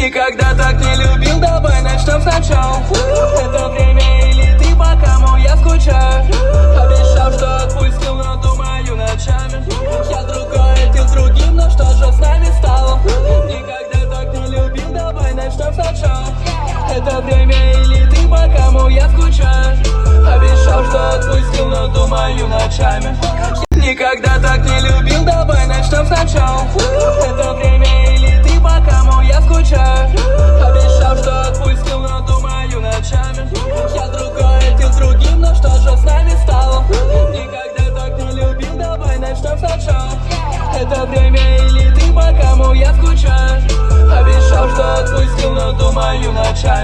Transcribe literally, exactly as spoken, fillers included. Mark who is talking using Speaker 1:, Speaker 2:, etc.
Speaker 1: Никогда так не любил, давай начнем сначала. Это время или ты, по кому я скучаю. Обещал, что отпустил, но думаю ночами. Я другой, ты с другим, но что же с нами стало? Никогда так не любил, давай начнем сначала. Это время или ты, по кому я скучаю. Обещал, что отпустил, но думаю ночами. Никогда так не любил, давай начнем сначала. Это время или ты, по кому я скучаю. Обещал, что отпустил, но думаю ночами. Я другой, ты с другим, но что же с нами стало? Никогда так не любил, давай начнем сначала. Это время или ты, по кому я скучаю. Обещал, что отпустил, но думаю ночами.